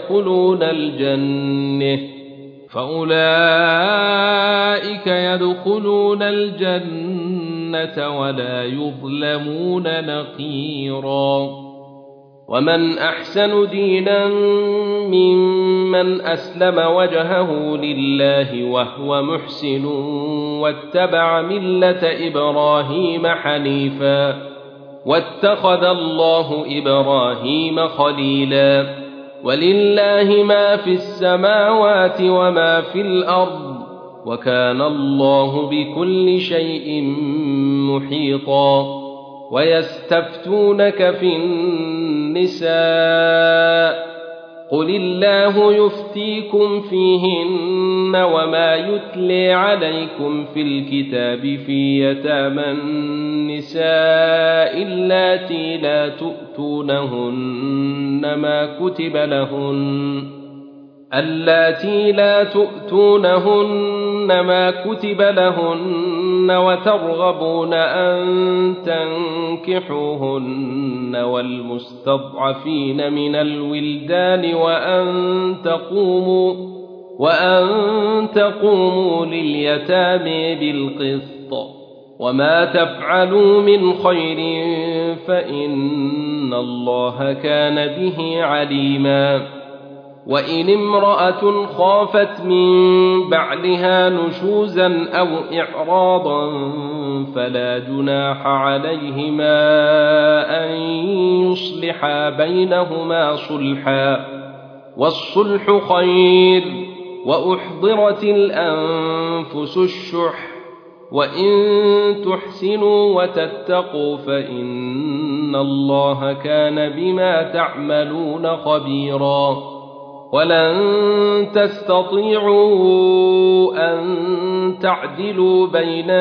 يدخلون الجنة ولا يظلمون نقيرا ومن أحسن دينا ممن أسلم وجهه لله وهو محسن واتبع ملة إبراهيم حنيفا واتخذ الله إبراهيم خليلا ولله ما في السماوات وما في الأرض وكان الله بكل شيء محيطا ويستفتونك في النساء قل الله يفتيكم فيهن وما يتلي عليكم في الكتاب في يتامى النساء اللاتي لا تؤتونهن ما كتب لهن وترغبون أن تنكحوهن والمستضعفين من الولدان وأن تقوموا لليتامى بالقسط وما تفعلوا من خير فإن الله كان به عليما وإن امرأة خافت من بعلها نشوزا أو إعراضا فلا جناح عليهما أن يصلحا بينهما صلحا والصلح خير، وأحضرت الأنفس الشح، وإن تحسنوا وتتقوا فإن الله كان بما تعملون خبيرا. ولن تستطيعوا أن تعدلوا بين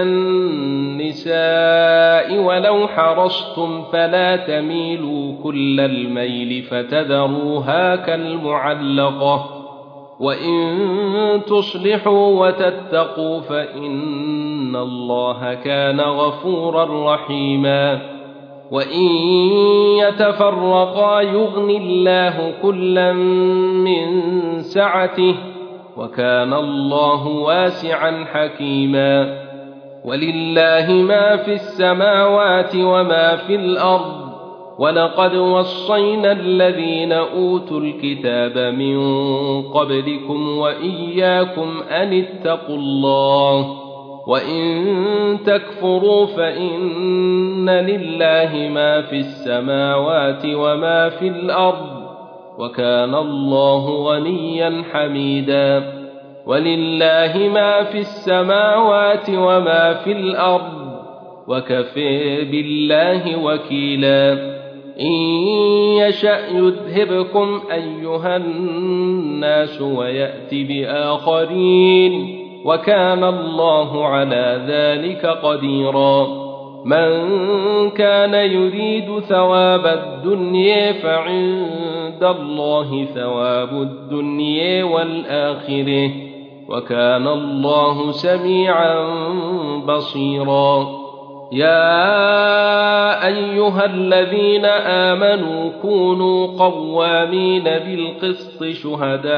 النساء ولو حرصتم، فلا تميلوا كل الميل فتذروها كالمعلقة، وإن تصلحوا وتتقوا فإن الله كان غفورا رحيما. وإن يتفرقا يغن الله كلا من سعته، وكان الله واسعا حكيما. ولله ما في السماوات وما في الأرض، ولقد وصينا الذين أوتوا الكتاب من قبلكم وإياكم أن اتقوا الله، وإن تكفروا فإن لله ما في السماوات وما في الأرض، وكان الله غنيا حميدا. ولله ما في السماوات وما في الأرض، وكفى بالله وكيلا. إن يشأ يذهبكم أيها الناس ويأت بآخرين، وكان الله على ذلك قديرا. من كان يريد ثواب الدنيا فعند الله ثواب الدنيا والآخرة، وكان الله سميعا بصيرا. يا أيها الذين آمنوا كونوا قوامين بالقسط شهداء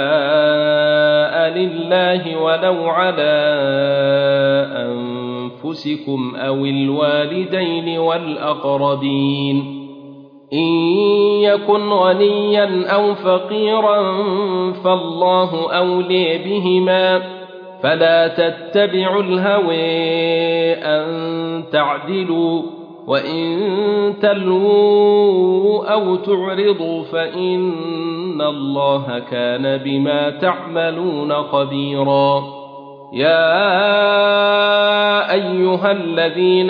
لله ولو على أنفسكم أو الوالدين والأقربين. إن يكن غنيا أو فقيرا فالله أولي بهما، فلا تتبعوا الهوى أن تعدلوا، وإن تلووا أو تعرضوا فإن الله كان بما تعملون خبيرا. يا أيها الذين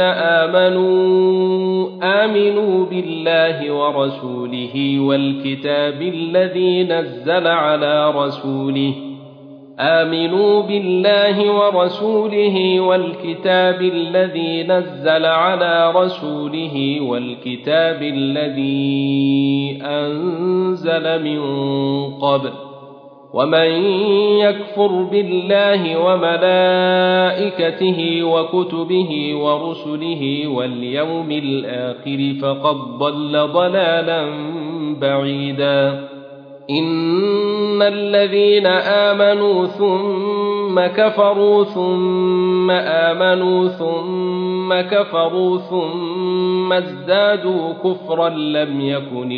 آمنوا بالله ورسوله والكتاب الذي نزل على رسوله آمنوا بالله ورسوله والكتاب الذي نزل على رسوله والكتاب الذي أنزل من قبل، ومن يكفر بالله وملائكته وكتبه ورسله واليوم الآخر فقد ضل ضلالا بعيدا. إن الذين آمنوا ثم كفروا ثم آمنوا ثم كفروا ثم ازدادوا كفرا لم يكن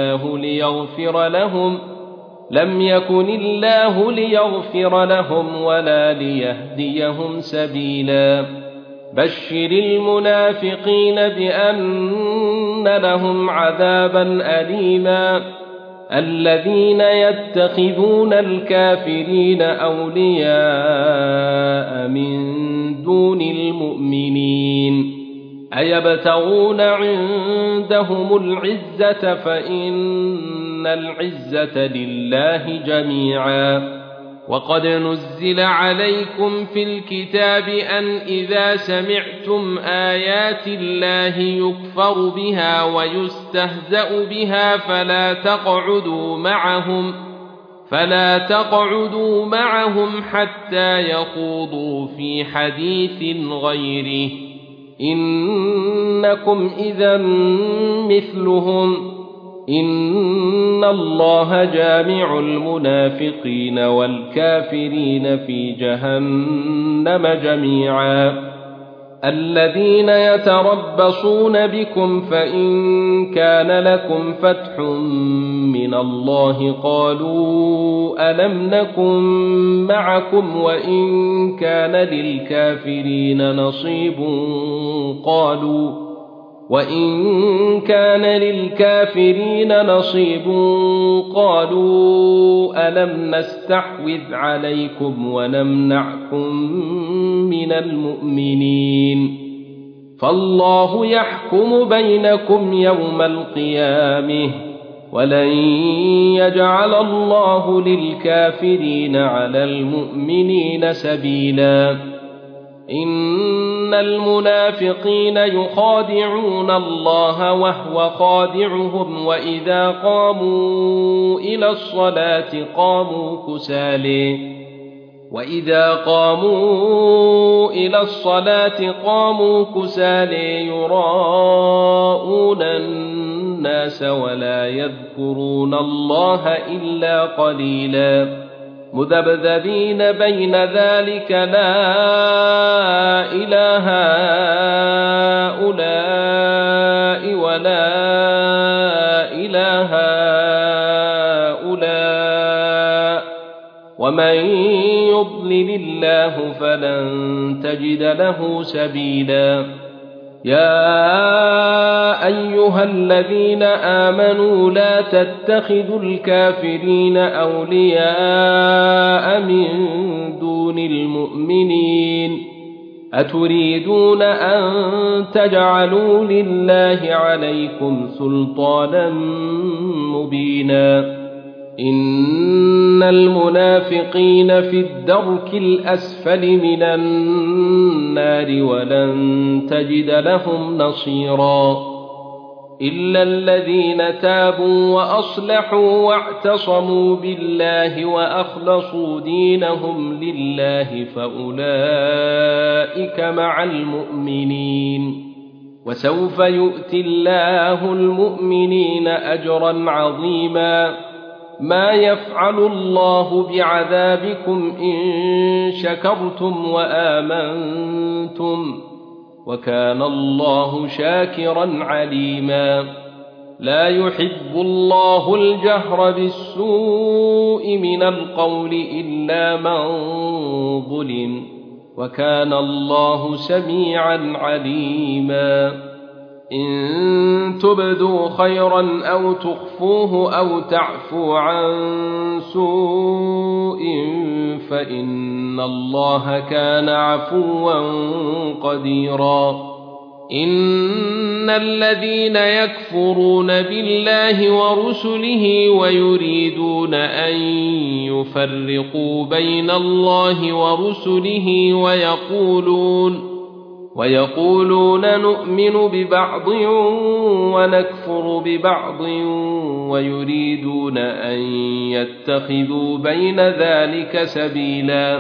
الله ليغفر لهم ولا ليهديهم سبيلا. بشر المنافقين بأن لهم عذابا أليما. الذين يتخذون الكافرين أولياء من دون المؤمنين أيبتغون عندهم العزة فإن العزة لله جميعا. وقد نزل عليكم في الكتاب أن إذا سمعتم آيات الله يكفر بها ويستهزأ بها فلا تقعدوا معهم حتى يخوضوا في حديث غيره، إنكم إذا مثلهم. إن الله جامع المنافقين والكافرين في جهنم جميعا. الذين يتربصون بكم فإن كان لكم فتح من الله قالوا ألم نكن معكم وإن كان للكافرين نصيب قالوا ألم نستحوذ عليكم ونمنعكم من المؤمنين فالله يحكم بينكم يوم القيامة ولن يجعل الله للكافرين على المؤمنين سبيلا إن المنافقين يخادعون الله وهو خادعهم وإذا قاموا إلى الصلاة قاموا كسالى يراءون الناس ولا يذكرون الله إلا قليلا مذبذبين بين ذلك لا إله هؤلاء ولا إله هؤلاء ومن يضلل الله فلن تجد له سبيلا يا أيها الذين آمنوا لا تتخذوا الكافرين أولياء من دون المؤمنين أتريدون أن تجعلوا لله عليكم سلطانا مبينا إن المنافقين في الدرك الأسفل من النار ولن تجد لهم نصيرا إلا الذين تابوا وأصلحوا واعتصموا بالله وأخلصوا دينهم لله فأولئك مع المؤمنين وسوف يؤتي الله المؤمنين أجرا عظيما ما يفعل الله بعذابكم إن شكرتم وآمنتم وكان الله شاكرا عليما لا يحب الله الجهر بالسوء من القول إلا من ظلم وكان الله سميعا عليما إن تبدوا خيرا أو تخفوه أو تعفوا عن سوء فإن الله كان عفوا قديرا إن الذين يكفرون بالله ورسله ويريدون أن يفرقوا بين الله ورسله ويقولون نؤمن ببعض ونكفر ببعض ويريدون أن يتخذوا بين ذلك سبيلا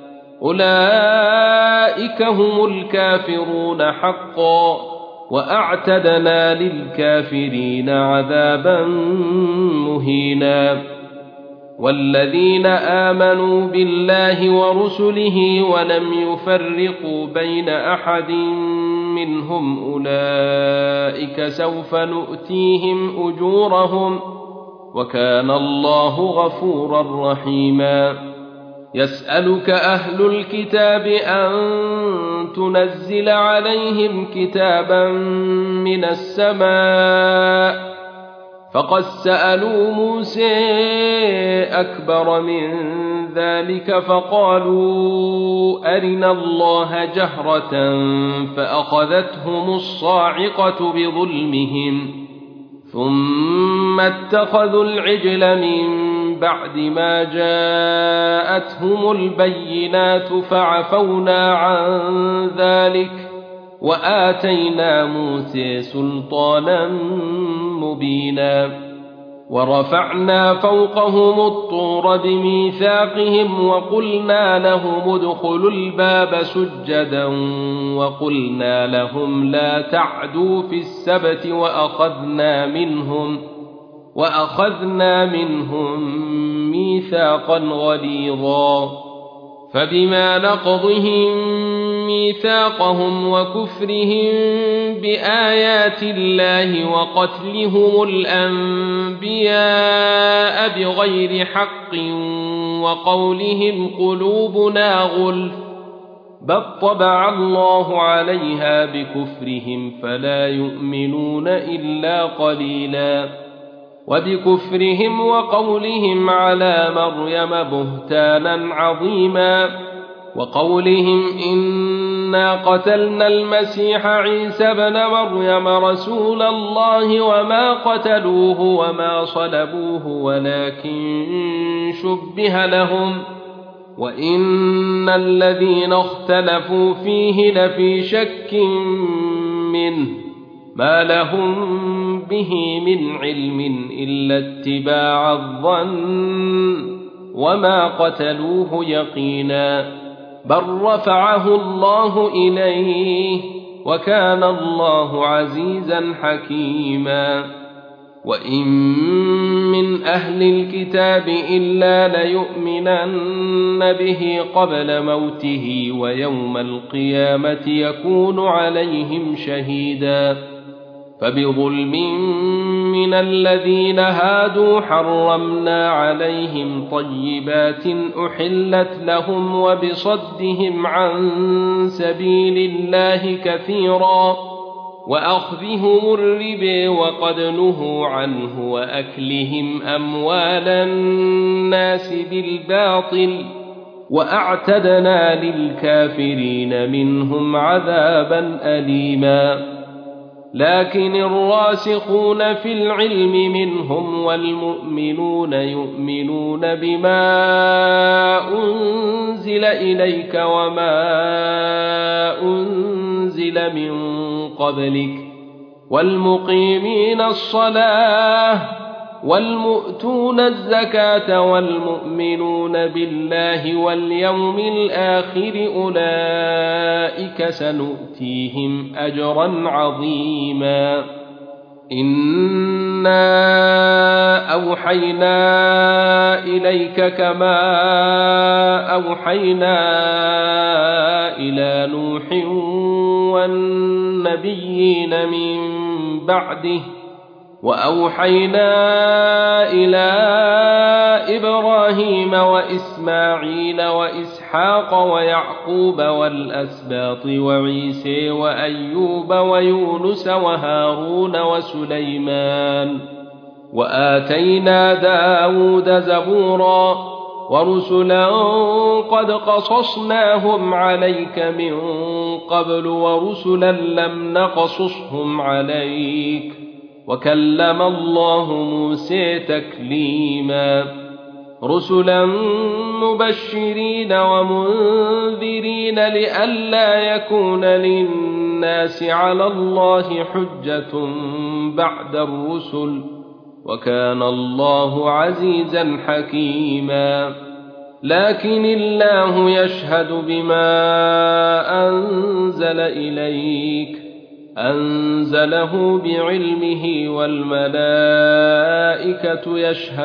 أولئك هم الكافرون حقا وأعتدنا للكافرين عذابا مهينا والذين آمنوا بالله ورسله ولم يفرقوا بين أحد منهم أولئك سوف نؤتيهم أجورهم وكان الله غفورا رحيما يسألك أهل الكتاب أن تنزل عليهم كتابا من السماء فقد سألوا موسى أكبر من ذلك فقالوا أرنا الله جهرة فأخذتهم الصاعقة بظلمهم ثم اتخذوا العجل من بعد ما جاءتهم البينات فعفونا عن ذلك وآتينا موسى سلطانا مبينا ورفعنا فوقهم الطور بميثاقهم وقلنا لهم ادخلوا الباب سجدا وقلنا لهم لا تعدوا في السبت وأخذنا منهم ميثاقا غليظا فبما نقضهم ميثاقهم وكفرهم بآيات الله وقتلهم الأنبياء بغير حق وقولهم قلوبنا غلف بل طبع الله عليها بكفرهم فلا يؤمنون إلا قليلا وبكفرهم وقولهم على مريم بهتانا عظيما وقولهم إنا قتلنا المسيح عيسى ابن مريم رسول الله وما قتلوه وما صلبوه ولكن شبه لهم وإن الذين اختلفوا فيه لفي شك منه ما لهم به من علم إلا اتباع الظن وما قتلوه يقينا بل رفعه الله إليه وكان الله عزيزا حكيما وإن من أهل الكتاب إلا ليؤمنن به قبل موته ويوم القيامة يكون عليهم شهيدا فبظلم من الذين هادوا حرمنا عليهم طيبات أحلت لهم وبصدهم عن سبيل الله كثيرا وأخذهم الربا وقد نهوا عنه وأكلهم أموال الناس بالباطل وأعتدنا للكافرين منهم عذابا أليما لكن الراسخون في العلم منهم والمؤمنون يؤمنون بما أنزل إليك وما أنزل من قبلك والمقيمين الصلاة والمؤتون الزكاة والمؤمنون بالله واليوم الآخر أولئك سنؤتيهم أجرا عظيما إنا أوحينا إليك كما أوحينا إلى نوح والنبيين من بعده وأوحينا إلى إبراهيم وإسماعيل وإسحاق ويعقوب والأسباط وعيسى وأيوب ويونس وهارون وسليمان وآتينا داود زبورا ورسلا قد قصصناهم عليك من قبل ورسلا لم نقصصهم عليك وكلم الله موسى تكليما رسلا مبشرين ومنذرين لئلا يكون للناس على الله حجة بعد الرسل وكان الله عزيزا حكيما لكن الله يشهد بما أنزل إليك أنزله بعلمه والملائكة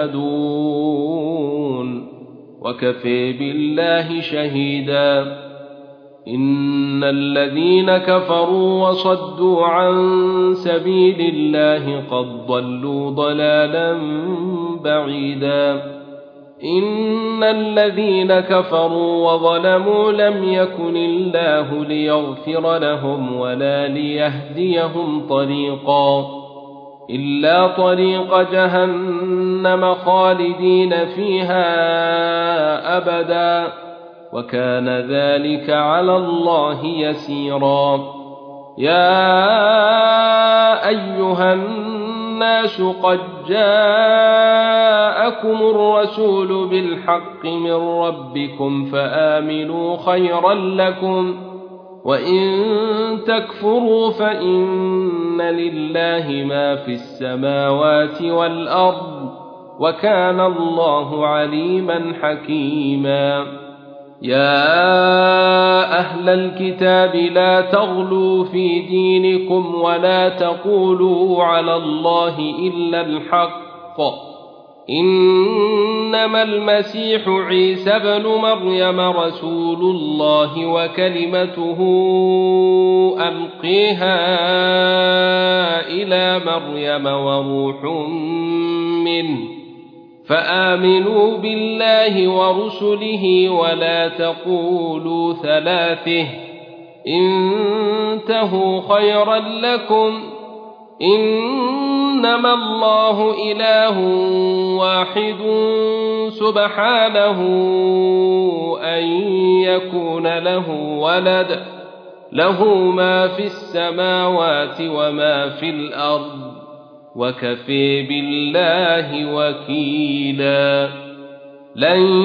يشهدون وكفى بالله شهيدا إن الذين كفروا وصدوا عن سبيل الله قد ضلوا ضلالا بعيدا إن الذين كفروا وظلموا لم يكن الله ليغفر لهم ولا ليهديهم طريقا إلا طريق جهنم خالدين فيها أبدا وكان ذلك على الله يسيرا يا أيها الناس قد جاءكم الرسول بالحق من ربكم فآمنوا خيرا لكم وإن تكفروا فإن لله ما في السماوات والأرض وكان الله عليما حكيما يا أهل الكتاب لا تغلوا في دينكم ولا تقولوا على الله إلا الحق إنما المسيح عيسى ابن مريم رسول الله وكلمته ألقيها إلى مريم وروح منه فآمنوا بالله ورسله ولا تقولوا ثلاثه انتهوا خيرا لكم إنما الله إله واحد سبحانه أن يكون له ولد له ما في السماوات وما في الأرض وكفى بالله وكيلا لن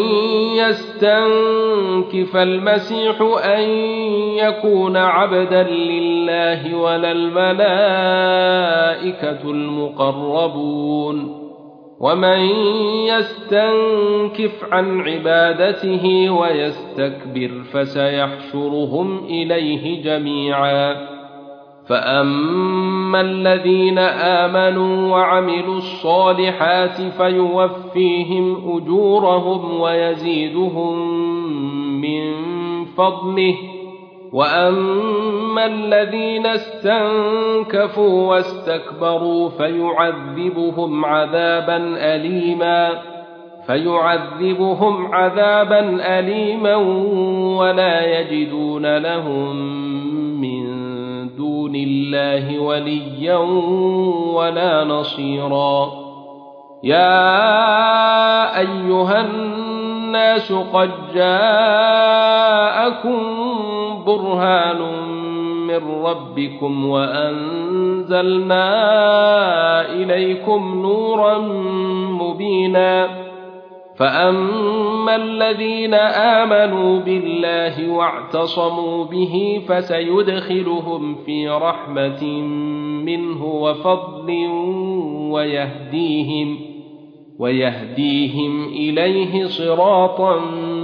يستنكف المسيح أن يكون عبدا لله ولا الملائكة المقربون ومن يستنكف عن عبادته ويستكبر فسيحشرهم إليه جميعا فأما الذين آمنوا وعملوا الصالحات فيوفيهم أجورهم ويزيدهم من فضله وأما الذين استنكفوا واستكبروا فيعذبهم عذابا أليما ولا يجدون لهم من دون الله وليا ولا نصيرا يا أيها الناس قد جاءكم برهان من ربكم وأنزلنا إليكم نورا مبينا فأما الذين آمنوا بالله واعتصموا به فسيدخلهم في رحمة منه وفضل ويهديهم إليه صراطا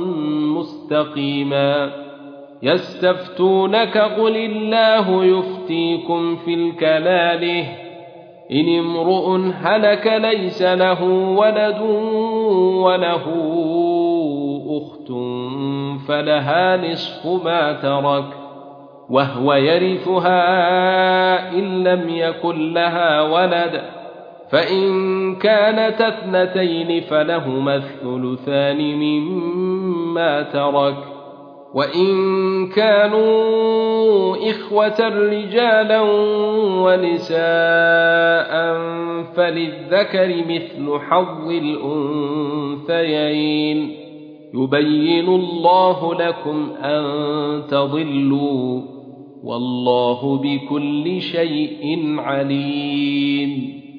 مستقيما يستفتونك قل الله يفتيكم في الكلالة إن امرؤ هلك ليس له ولد وله أخت فلها نصف ما ترك وهو يرثها إن لم يكن لها ولد فإن كانت اثنتين فلهما الثلثان مما ترك وإن كانوا إخوة رجالا ونساء فللذكر مثل حظ الأنثيين يبين الله لكم أن تضلوا والله بكل شيء عليم